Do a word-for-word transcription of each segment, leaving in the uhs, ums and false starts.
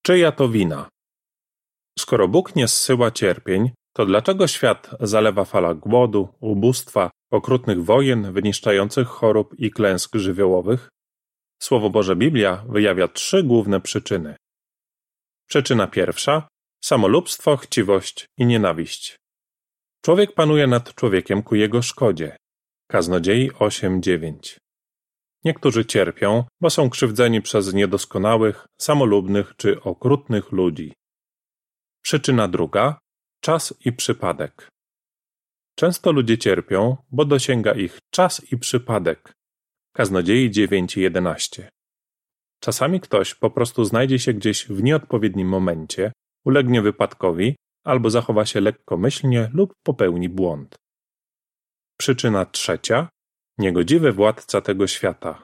Czyja to wina? Skoro Bóg nie zsyła cierpień, to dlaczego świat zalewa fala głodu, ubóstwa, okrutnych wojen, wyniszczających chorób i klęsk żywiołowych? Słowo Boże Biblia wyjawia trzy główne przyczyny. Przyczyna pierwsza – samolubstwo, chciwość i nienawiść. Człowiek panuje nad człowiekiem ku jego szkodzie. Kaznodziei osiem dziewięć. Niektórzy cierpią, bo są krzywdzeni przez niedoskonałych, samolubnych czy okrutnych ludzi. Przyczyna druga – czas i przypadek. Często ludzie cierpią, bo dosięga ich czas i przypadek. Kaznodziei dziewięć jedenaście. Czasami ktoś po prostu znajdzie się gdzieś w nieodpowiednim momencie, ulegnie wypadkowi albo zachowa się lekkomyślnie lub popełni błąd. Przyczyna trzecia – niegodziwy władca tego świata.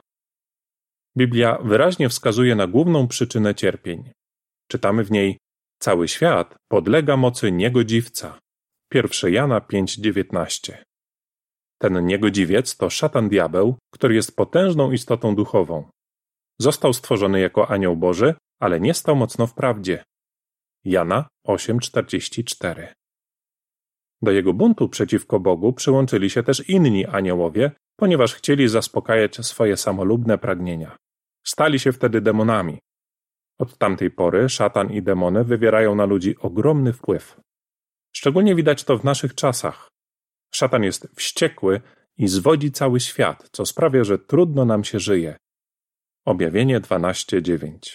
Biblia wyraźnie wskazuje na główną przyczynę cierpień. Czytamy w niej: cały świat podlega mocy niegodziwca. pierwsza Jana pięć dziewiętnaście. Ten niegodziwiec to szatan diabeł, który jest potężną istotą duchową. Został stworzony jako anioł Boży, ale nie stał mocno w prawdzie. Jana osiem czterdzieści cztery. Do jego buntu przeciwko Bogu przyłączyli się też inni aniołowie, ponieważ chcieli zaspokajać swoje samolubne pragnienia. Stali się wtedy demonami. Od tamtej pory szatan i demony wywierają na ludzi ogromny wpływ. Szczególnie widać to w naszych czasach. Szatan jest wściekły i zwodzi cały świat, co sprawia, że trudno nam się żyje. Objawienie dwanaście dziewięć.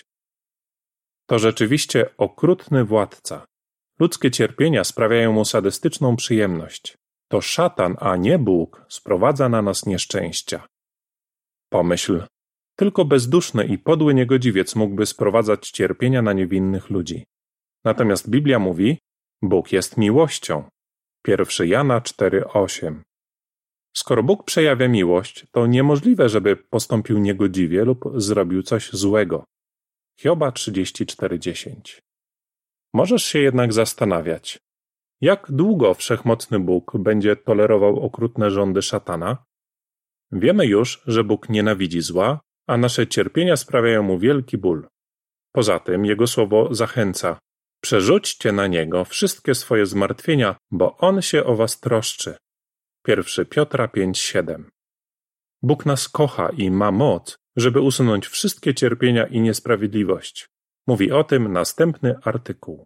To rzeczywiście okrutny władca. Ludzkie cierpienia sprawiają mu sadystyczną przyjemność. To szatan, a nie Bóg, sprowadza na nas nieszczęścia. Pomyśl, tylko bezduszny i podły niegodziwiec mógłby sprowadzać cierpienia na niewinnych ludzi. Natomiast Biblia mówi: Bóg jest miłością. pierwsza Jana cztery osiem. Skoro Bóg przejawia miłość, to niemożliwe, żeby postąpił niegodziwie lub zrobił coś złego. Hioba trzydzieści cztery dziesięć. Możesz się jednak zastanawiać, jak długo wszechmocny Bóg będzie tolerował okrutne rządy szatana? Wiemy już, że Bóg nienawidzi zła, a nasze cierpienia sprawiają mu wielki ból. Poza tym jego słowo zachęca: przerzućcie na niego wszystkie swoje zmartwienia, bo on się o was troszczy. pierwsza Piotra pięć siedem. Bóg nas kocha i ma moc, żeby usunąć wszystkie cierpienia i niesprawiedliwość. Mówi o tym następny artykuł.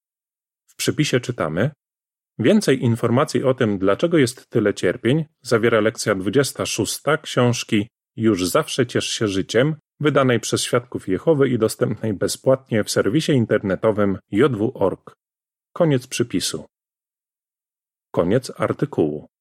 W przypisie czytamy: więcej informacji o tym, dlaczego jest tyle cierpień, zawiera lekcja dwudziesta szósta książki Już zawsze ciesz się życiem, wydanej przez Świadków Jehowy i dostępnej bezpłatnie w serwisie internetowym j w kropka org. Koniec przypisu. Koniec artykułu.